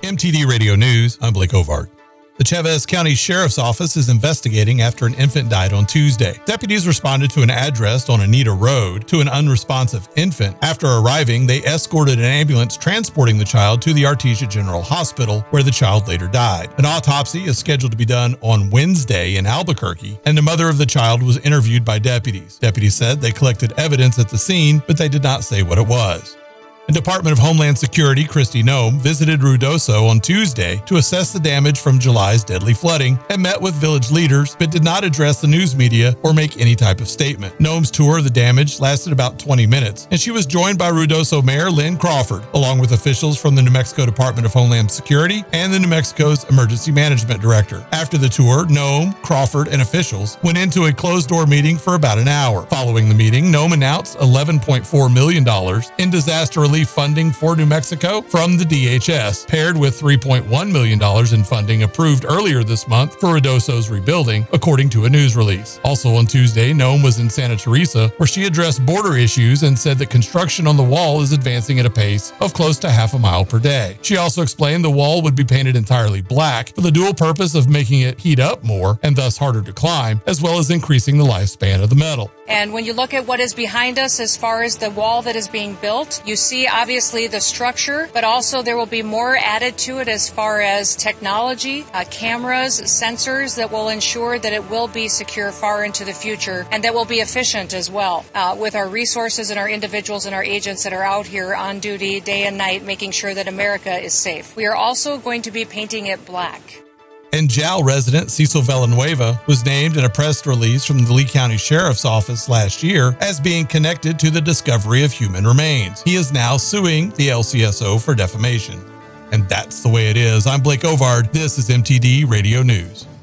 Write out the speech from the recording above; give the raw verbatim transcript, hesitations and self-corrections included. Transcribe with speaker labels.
Speaker 1: M T D Radio News, I'm Blake Ovard. The Chavez County Sheriff's Office is investigating after an infant died on Tuesday. Deputies responded to an address on Anita Road to an unresponsive infant. After arriving, they escorted an ambulance transporting the child to the Artesia General Hospital, where the child later died. An autopsy is scheduled to be done on Wednesday in Albuquerque, and the mother of the child was interviewed by deputies. Deputies said they collected evidence at the scene, but they did not say what it was. The Department of Homeland Security Kristi Noem visited Ruidoso on Tuesday to assess the damage from July's deadly flooding and met with village leaders, but did not address the news media or make any type of statement. Noem's tour of the damage lasted about twenty minutes, and she was joined by Ruidoso Mayor Lynn Crawford, along with officials from the New Mexico Department of Homeland Security and the New Mexico's Emergency Management Director. After the tour, Noem, Crawford, and officials went into a closed-door meeting for about an hour. Following the meeting, Noem announced eleven point four million dollars in disaster relief funding for New Mexico from the D H S, paired with three point one million dollars in funding approved earlier this month for Ruidoso's rebuilding, according to a news release. Also on Tuesday, Noem was in Santa Teresa, where she addressed border issues and said that construction on the wall is advancing at a pace of close to half a mile per day. She also explained the wall would be painted entirely black for the dual purpose of making it heat up more and thus harder to climb, as well as increasing the lifespan of the metal.
Speaker 2: And when you look at what is behind us as far as the wall that is being built, you see obviously the structure, but also there will be more added to it as far as technology, uh, cameras, sensors that will ensure that it will be secure far into the future and that will be efficient as well, uh, with our resources and our individuals and our agents that are out here on duty day and night making sure that America is safe. We are also going to be painting it black.
Speaker 1: And Jal resident Cecil Villanueva was named in a press release from the Lee County Sheriff's Office last year as being connected to the discovery of human remains. He is now suing the L C S O for defamation. And that's the way it is. I'm Blake Ovard. This is M T D Radio News.